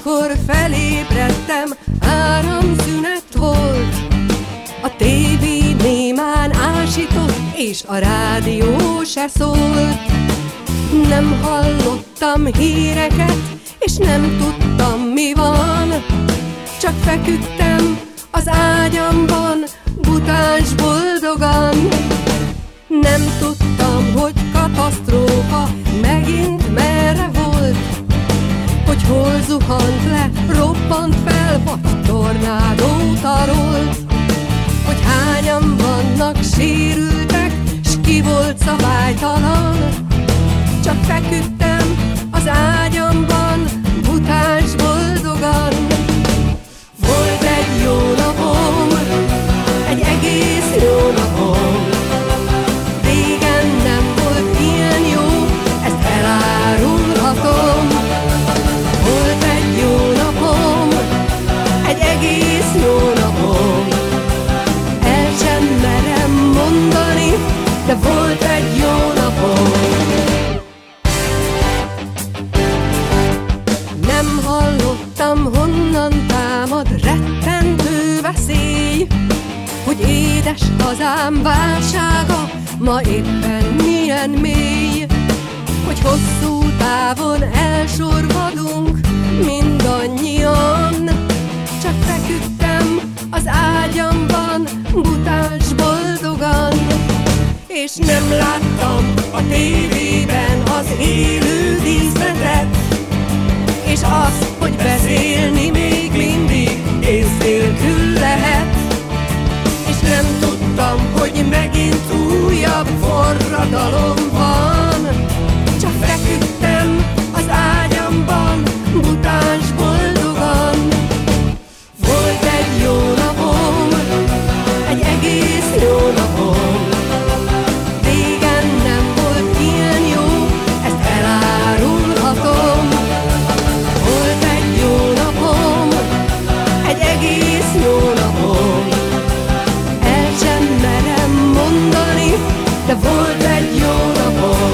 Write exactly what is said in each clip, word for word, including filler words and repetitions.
Amikor felébredtem, áramszünet volt. A tévé némán ásított, és a rádió se szólt. Nem hallottam híreket, és nem tudtam, mi van. Csak feküdtem az ágyamban, butáns boldogan. Nem tudtam, hogy katasztrófa megint merre volt, hogy hol zuhant le, robbant fel, vagy tornádó tarolt, hogy hányan vannak sérültek, s ki volt szabálytalan. Csak feküdtem az ágyamban, butáns boldogan. Volt egy jó napom, egy egész jó napom. Régen nem volt ilyen jó, ezt elárulhatom. Volt egy jó napom, egy egész jó napom. El sem merem mondani, de volt egy jó napom. Nem hallottam, honnan támad rettentő veszély, hogy édes hazám válsága ma éppen milyen mély, hogy hosszú távon elsorvadunk mindannyian. Csak feküdtem az ágyamban, butáns boldogan, és nem láttam a tévében az élő díszletet, és azt, hogy beszélni még mindig ész nélkül lehet. És nem tudtam, hogy megint újabb forradalom van. Csak feküdtem az ágyamban, butáns boldogan. Volt egy jó napom, egy egész jó napom. Régen nem volt ilyen jó, ezt elárulhatom. Volt egy jó napom, egy egész jó napom. El sem merem mondani, de volt egy jó napom.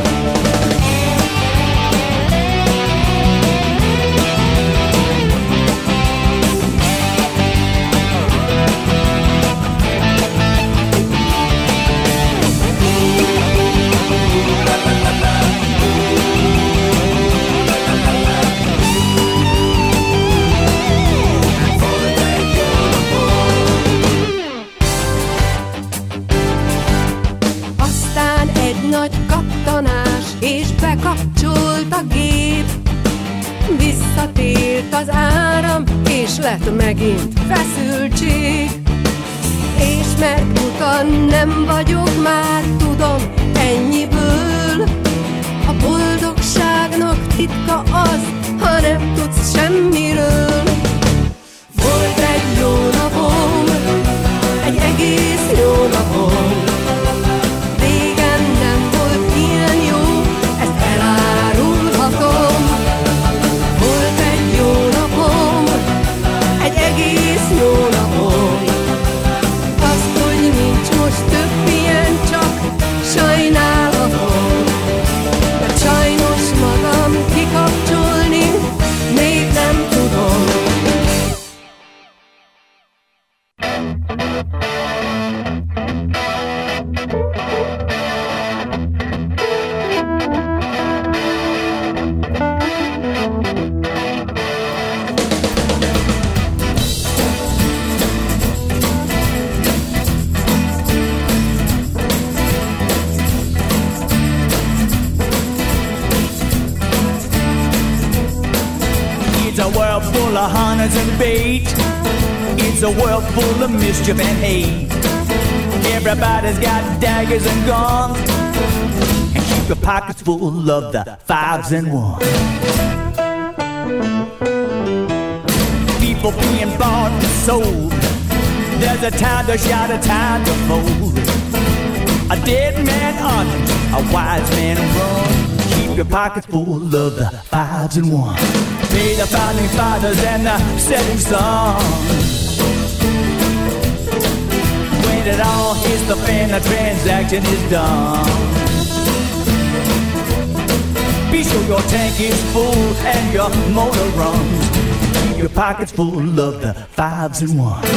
Nagy kattanás, és bekapcsolt a gép. Visszatért az áram, és lett megint feszültség. És mert utan nem vagyok már, tudom, ennyiből. A boldogságnak titka az, ha nem tudsz semmiről. Volt egy jó napom, egy egész jó napom. Volt egy jó napom, egy egész jó napom. Azt, hogy nincs most több ilyen, csak sajnálhatom. Mert sajnos magam kikapcsolni még nem tudom. It's a world full of hunters and bait. It's a world full of mischief and hate. Everybody's got daggers and guns, and keep your pockets full of the fives and ones. People being bought and sold. There's a time to shout, a time to fold. A dead man honors, a wise man runs. Keep your pockets full of the fives and ones. Pay the founding fathers and the setting sun. When it all hits the fan, the transaction is done. Be sure your tank is full and your motor runs. Keep your pockets full of the fives and ones.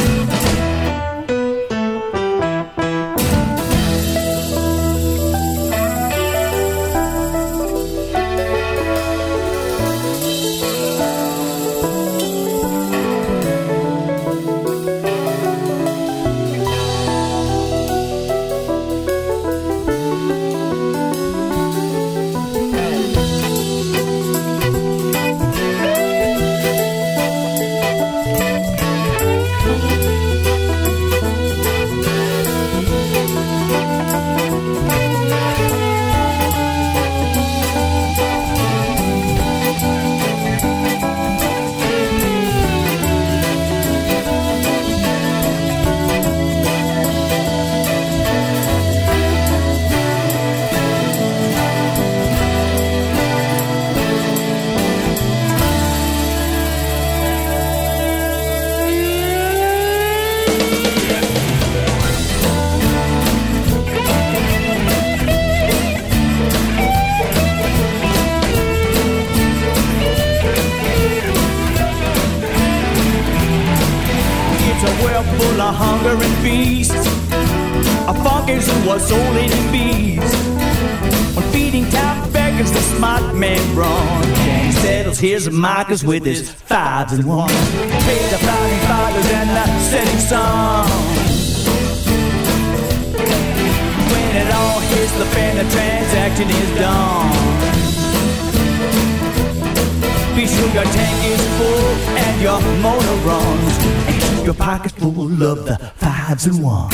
Here's a Marcus with his fives and ones. Pay the founding fathers and the setting sun. When it all hits the fan, the transaction is done. Be sure your tank is full and your motor runs. And keep your pockets full of the fives and ones.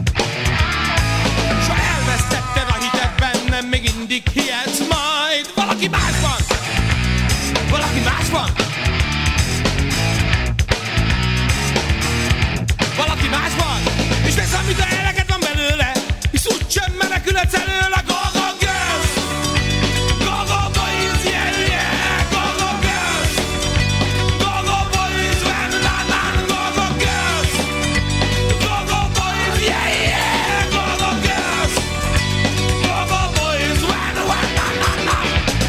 mindig hihetsz majd valami Valaki más van! Valaki más van! Valaki más van! És nézzem, mit a eleget van belőle! És úgy sem menekülhetsz előle! Go-go girls! Go-go boys! Yeah, yeah! Go-go girls! Go-go boys! When, when, when! Go-go girls! Go-go boys! Yeah, yeah! Go-go girls! Go-go boys! When, when, when, when, when!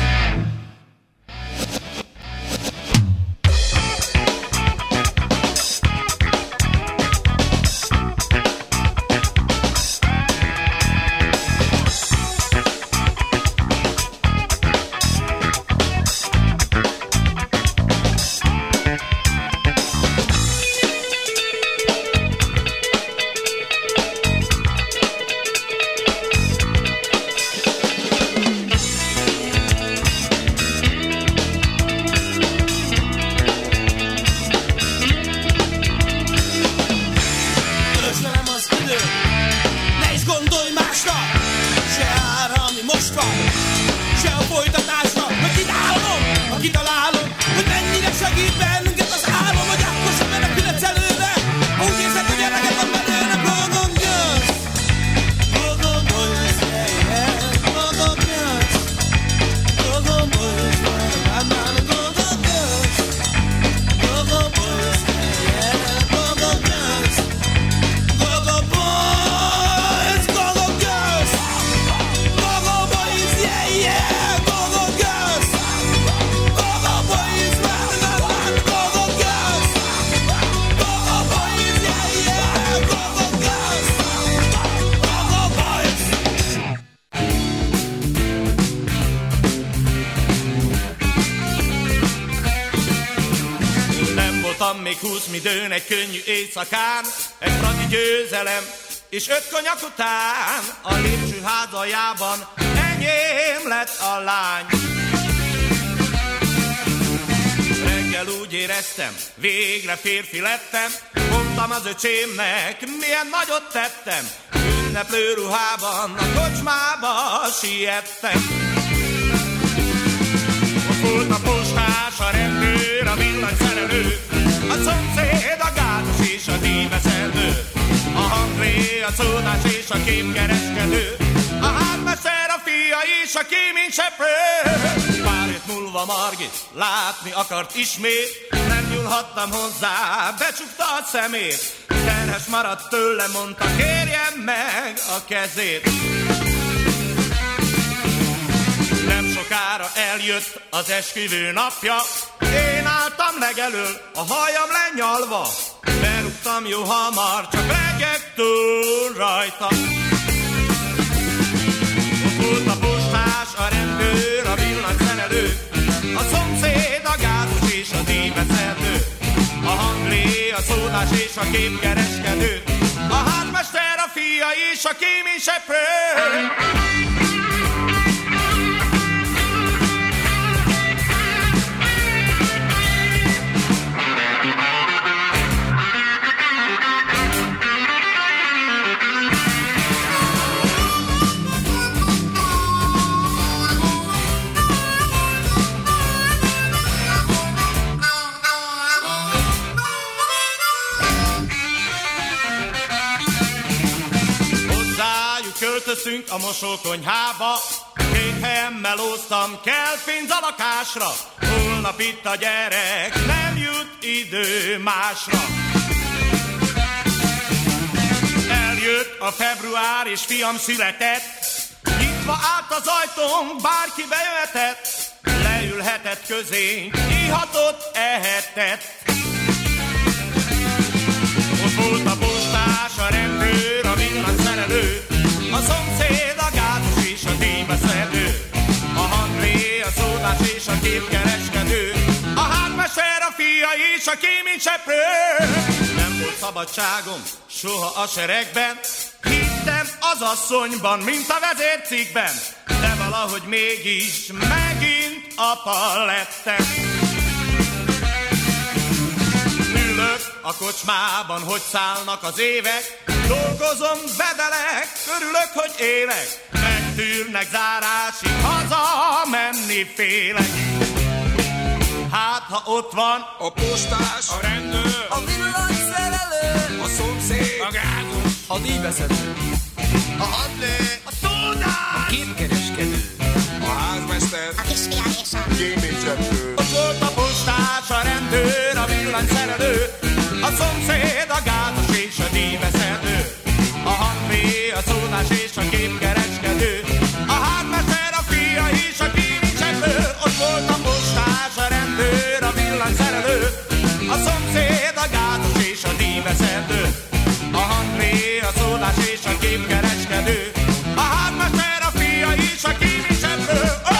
Köszönöm az idő, ne is gondolj másra, se arra, ami most van, se a folytatásra, hogy kitálom, ha kitalálom, hogy mennyire segít bennünket az álom, hogy akkor sem menekülhetsz előre, ha úgy érzed, hogy eleget van belőle. Go-go girls, go-go boys, yeah, yeah, go-go girls, go-go boys, yeah, go-go girls, go-go boys, yeah, yeah, go-go girls. Go-go boys, go-go girls, go-go boys, yeah, yeah, go-go girls, go-go boys, run, run, run, go-go girls, go-go boys, yeah, yeah, go-go girls, go-go boys. Nem voltam még húsz midőn egy könnyű éjszakán, egy fradi győzelem és öt konyak után a lépcsőház aljában enyém lett a lány. Reggel úgy éreztem, végre férfi lettem, mondtam az öcsémnek, milyen nagyot tettem, ünneplő ruhában a kocsmába siettem. Ott volt a postás, a rendőr, a villanyszerelő, a szomszéd, a gátos és a díjbeszedő, a hangré, a szódás és a képkereskedő, a házmester, a fia és a kéményseprő. Pár hét múlva Margit látni akart ismét, nem nyúlhattam hozzá, becsukta a szemét. Terhes maradt tőle, mondta, kérjem meg a kezét. Nem sokára eljött az esküvő napja, én álltam legelől, a hajam lenyalva, berúgtam jó hamar, csak legyek túl rajta. Ott volt a postás, a rendőr, a villanyszerelő, a szomszéd, a gázos és a díjbeszedő, a hanglé, a szódás és a képkereskedő, a házmester, a fia és a kéményseprő. Költöztünk a mosókonyhába, két helyen melóztam, kell pénz a lakásra, holnap itt a gyerek, nem jut idő másra. Eljött a február és fiam született, nyitva állt az ajtón, bárki bejöhetett, leülhetett közénk, ihatott, ehetett. Ott volt a postás, a rendőr, a villanyszerelő, a szomszéd, a gázos és a díjbeszedő, a hanglé, a szódás és a képkereskedő, a házmester, a fia és a kéményseprő. Nem volt szabadságom soha a seregben, hittem az asszonyban, mint a vezércikkben, de valahogy mégis megint apa lettem. Ülök a kocsmában, hogy szállnak az évek, dolgozom, bedelek, örülök, hogy élek, megtűrnek zárásig, haza menni félek. Hát, ha ott van a postás, a rendőr, a villanyszerelő, a szomszéd, a gázos, a díjbeszedő, a hadlé, a tódás, a képkereskedő, a házmester, a kisfiam és a kéménycseplő. ott volt a postás, a rendőr, a villanyszerelő, a szomszéd, a gázos és a díjbeszedő, a handvé, a szódás és a képkereskedő, a házmester, a fia és a kéménycseplő. Ott volt a postás, a rendőr, a villanyszerelő, a szomszéd, a gázos és a díjbeszedő, a handvé, a szódás és a képkereskedő, a házmester, a fia és a kéménycseplő. Oh!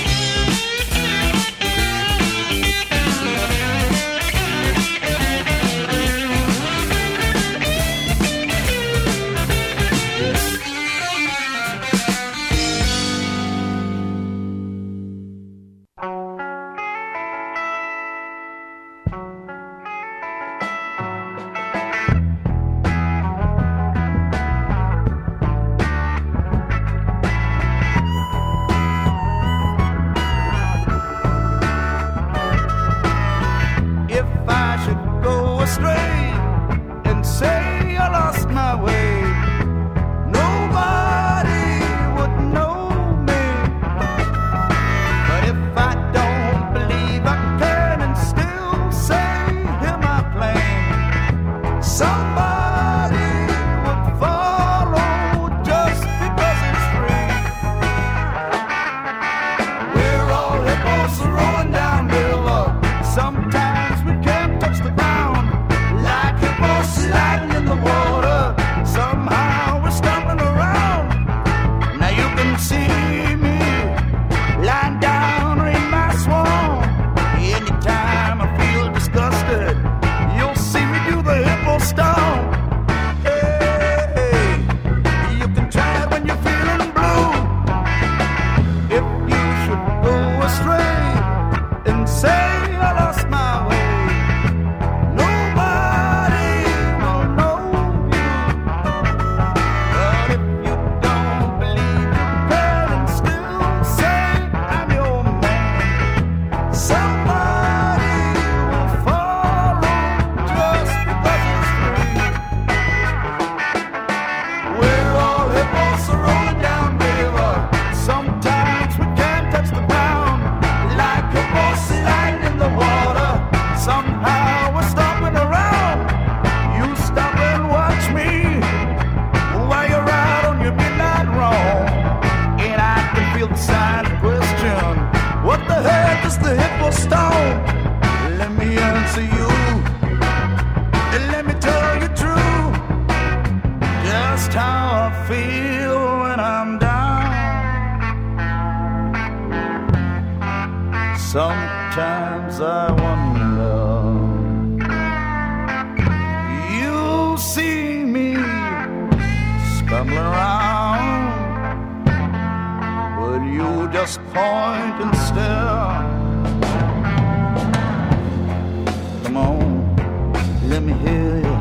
Sometimes I wonder, you see me stumbling around, but you just point and stare. Come on, let me hear you.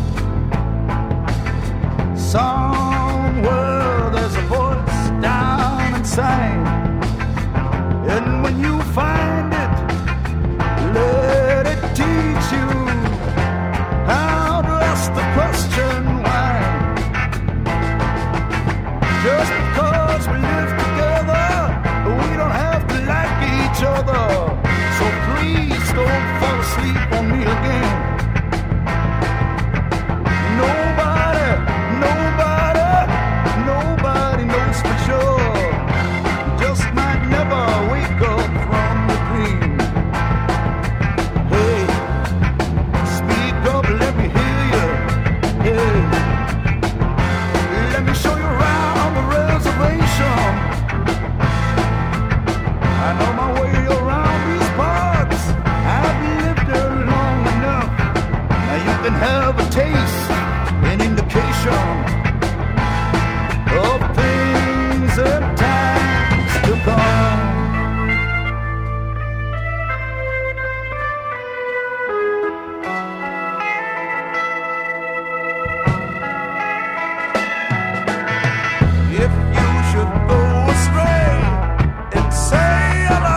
Somewhere there's a voice down inside, and when you find it, let it teach you how to ask the question why. Just because we live together, we don't have to like each other. So please don't fall asleep on me again. Nobody, nobody, nobody knows for sure. Just might never wake up from the dream. Hey, speak up, let me hear you. Hey, let me show you around the reservation. I know my way around these parts. I've lived there long enough. Now you can have a taste, an indication of things and times to come. If you should go astray and say I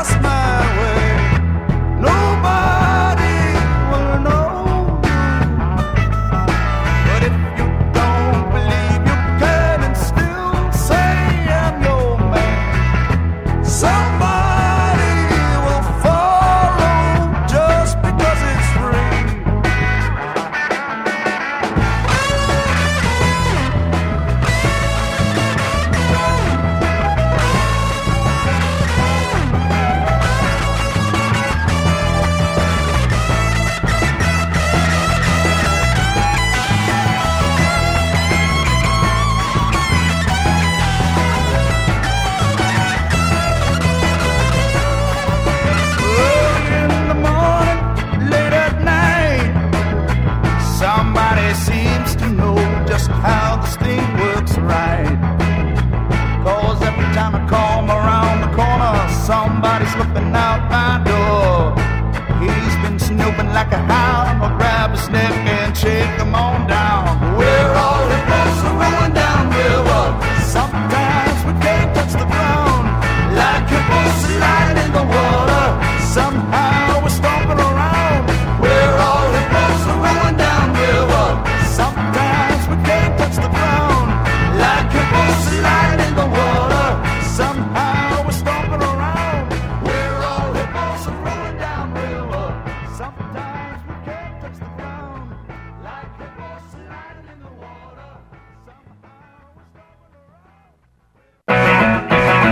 he's looking out my door. He's been snooping like a hound. I'll grab his neck and shake him on down. We're all hippos rolling down river. Sometimes we can't touch the ground. Like hippos sliding in the water. Somehow we're stomping around. We're all hippos rolling down river. Sometimes we can't touch the ground. Like hippos sliding in the water. Somehow we're stomping around. We're all hippos rolling down river. Sometimes we can't touch the ground. Like hippos sliding in the water. Somehow we're stomping around.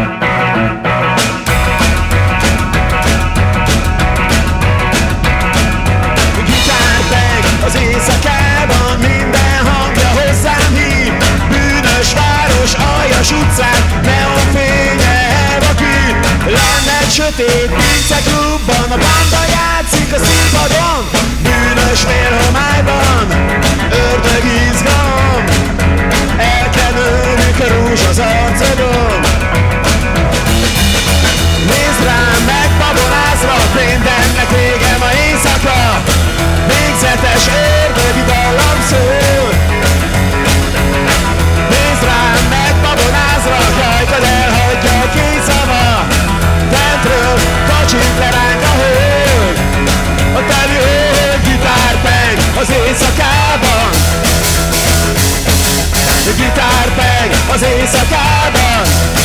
Gitárpeg az éjszakában, minden hangja hozzám hív. Bűnös város, aljas utcák, neonfénye elvakít. Lenne egy sötét pinceklubban, a banda játszik a színpadon. Bűnös vérhomályban, ördög izgalom. Elkenődik a rúzs az arcodon. Nézd rám, megbabonázlak, mindennek vége ma éjszaka. Végzetes ördögi dallam szól. Nézd rám, megbabonázlak, rajtad elhagyja a készava. Fentről kacsint le ránk a hold. A teli hold gitárpeng az éjszakában. Gitárpeng az éjszakában.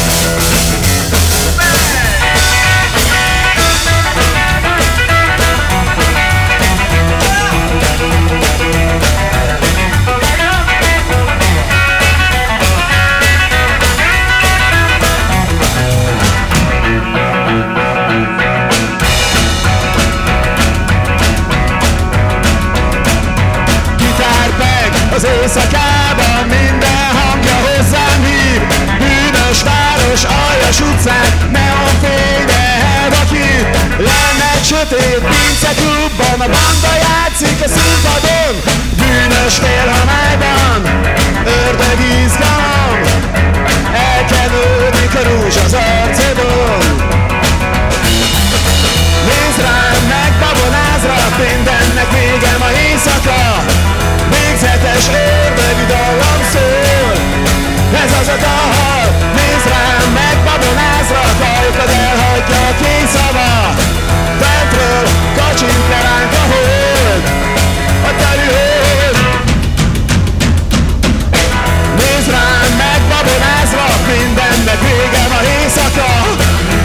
Az éjszakában minden hangja hozzám hív. Bűnös város, aljas utcák, neonfénye elvakít. Lenne egy sötét pinceklubban, a banda játszik a színpadon. Bűnös félhomályban, ördög izgalom. Elkenődik a rúzs az arcodon. Nézd rám, megbabonázlak, mindennek vége ma éjszaka. Végzetes ördögi dallam szól. Ez az a dal. Nézd rám, megbabonázlak, ajkad elhagyja a készava. Fentről kacsint le ránk a hold. A teli hold. Nézd rám, megbabonázlak, mindennek vége ma éjszaka.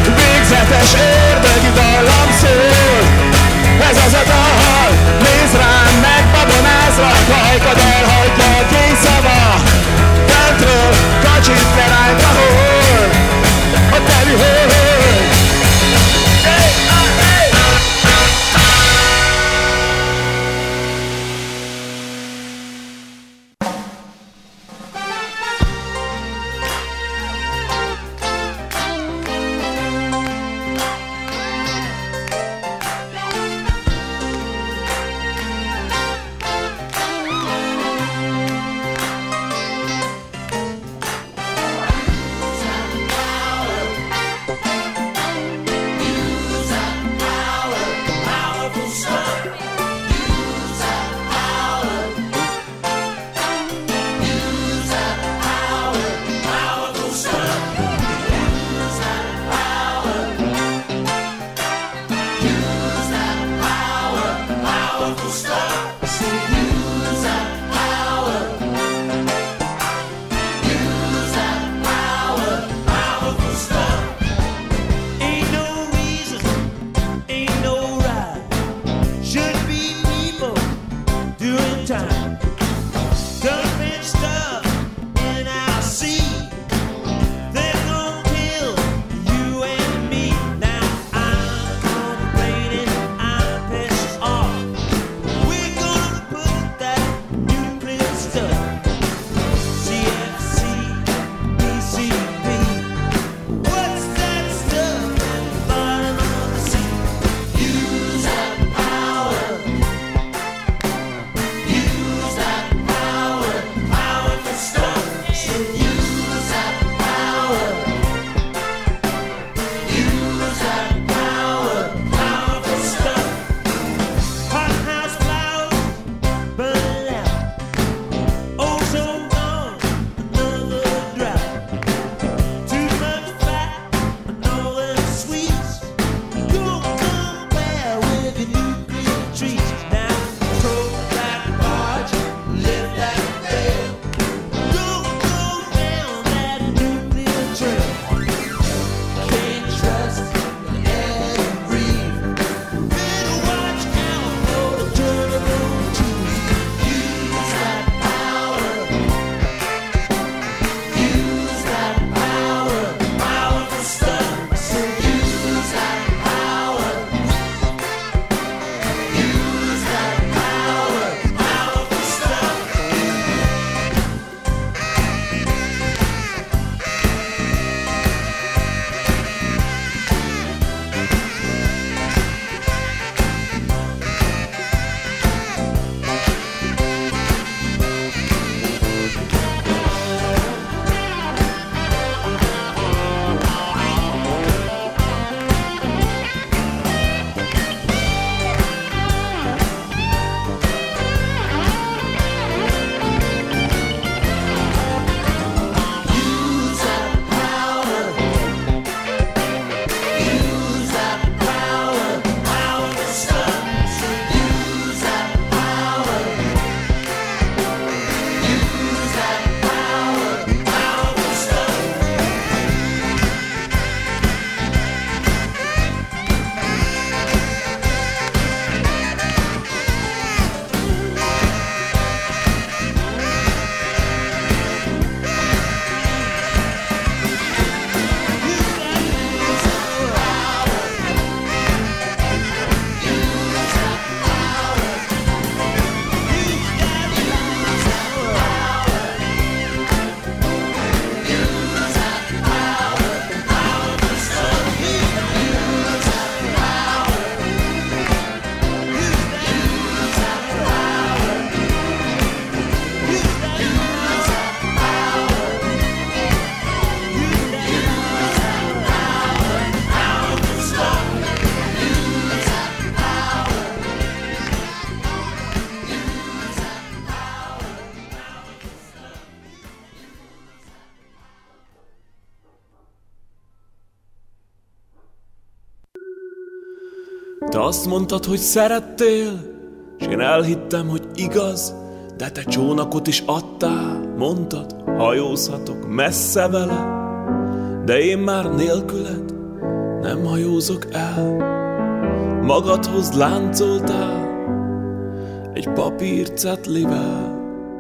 Te azt mondtad, hogy szerettél, s én elhittem, hogy igaz, de te csónakot is adtál, mondtad, hajózhatok messze vele, de én már nélküled nem hajózok el. Magadhoz láncoltál egy papírcetlivel.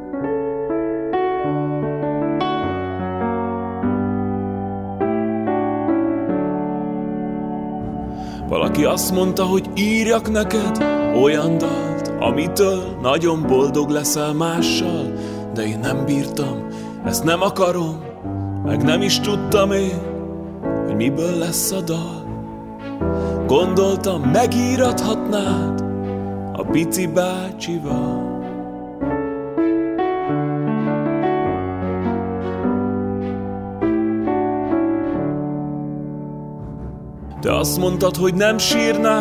Valaki azt mondta, hogy írjak neked olyan dalt, amitől nagyon boldog leszel mással, de én nem bírtam, ezt nem akarom, meg nem is tudtam én, hogy miből lesz a dal. Gondoltam, megírathatnád a pici bácsival. Te azt mondtad, hogy nem sírnál,